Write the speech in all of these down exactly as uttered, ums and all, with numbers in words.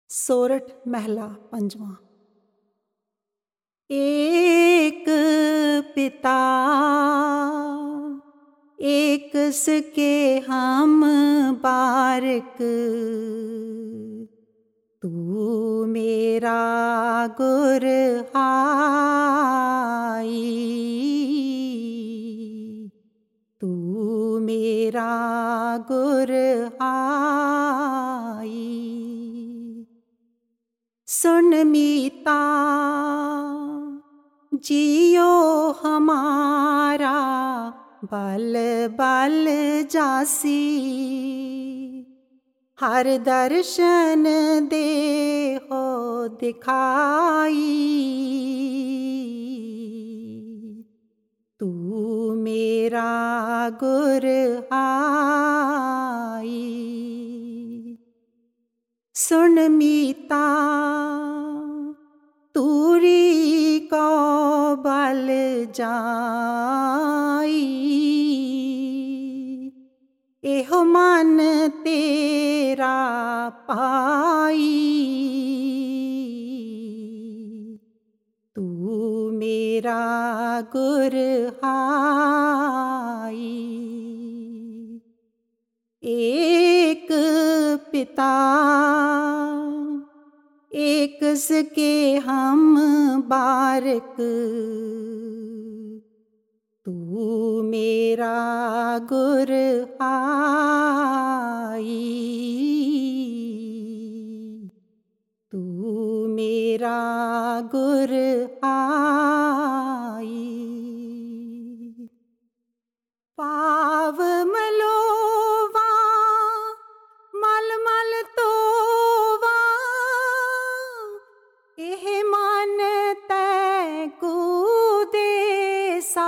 सोरठ महला पंजवां। एक पिता एक सके हम बारक, तू मेरा गुर हाई, तू मेरा गुर हाई। सुन मीता जियो हमारा बल बल जासी, हर दर्शन दे हो दिखाई, तू मेरा गुर हाई। सुन मीता तूरी को बल जाई, एहो मन तेरा पाई, तू मेरा गुर हाई। एक पिता एक सके हम बारक, तू मेरा गुर हाई, तू मेरा गुर हाई। पाव मलोवा मल मल तोवा, एह मन तै कुदेसा,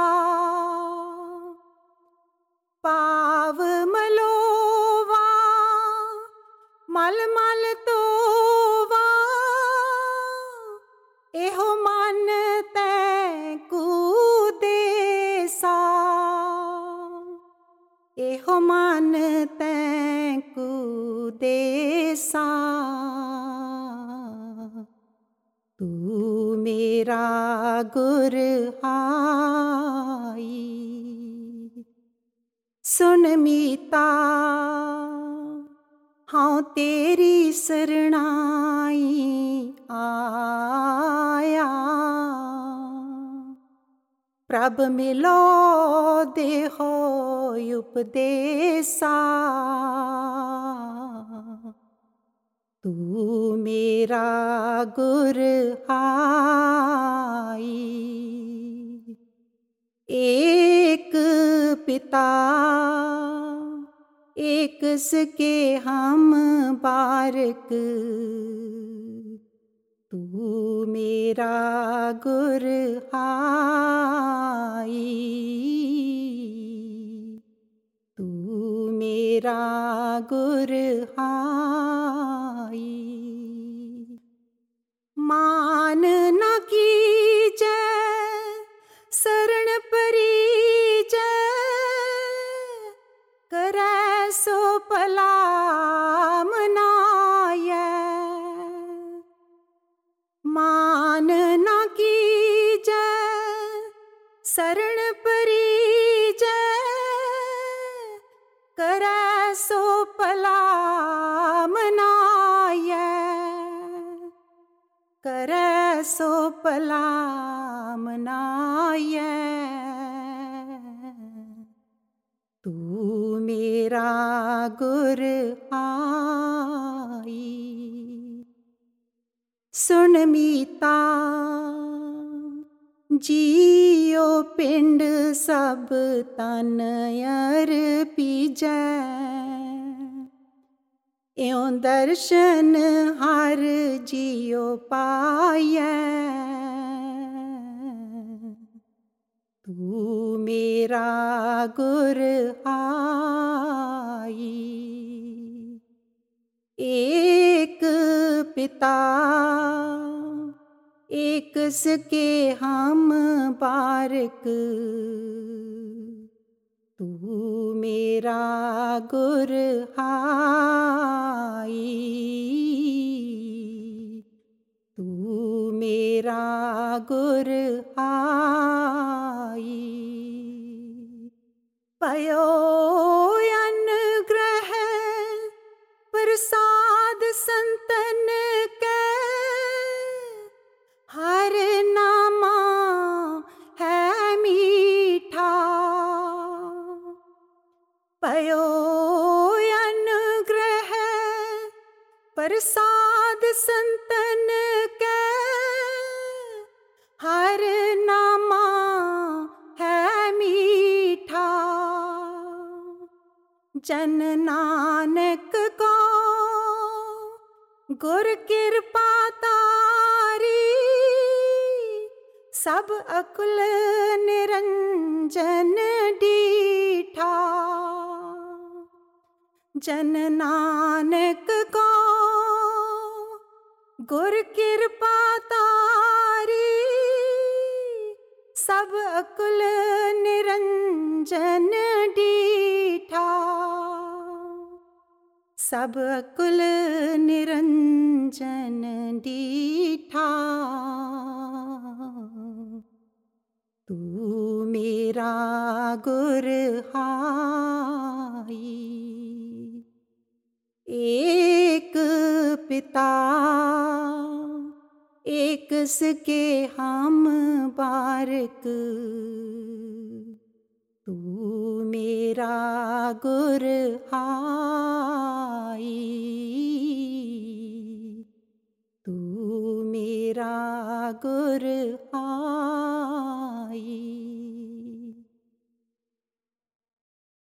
पाव मलोवा मल मल तोवा, एहो मन तै कुदेसा, एहो मन तै कुदेसा, तू मेरा गुर हाई। सुन मीता हाँ तेरी शरणाई आया, प्रभ मिलो देहो उपदेसा, तू मेरा गुर हाई। एक पिता एक सके हम बारक, तू मेरा गुर हाई, तू मेरा गुर हाई। मान न कीजै शरण परिजै, करै सो भला मनायै, मान न कीजै शरण परिजै, करै सो भला मनायै, करै सो भला मनायै, तू मेरा गुर हाई। सुन मीता जियो पिंड सब तन अर्पीजै, इउं दर्शन हर जियो पायै, तू मेरा गुर हाई। एक पिता एक सके हम बारक, तू मेरा गुर हाई। मेरा गुर आई। पयो अनुग्रह प्रसाद संतन के, हर नामा है मीठा। पयो अनुग्रह प्रसाद संतन के, हर नामा है मीठा। जन नानक को गुर कृपा तारी, सब अकुल निरंजन डीठा। जन नानक को गुर कृपा तारी, सब अकुल निरंजन डीठा। सब अकुल निरंजन डीठा। तू मेरा गुर हाई। एक पिता एक सके हम बारक, तू मेरा गुर हाई। तू मेरा गुर हाई।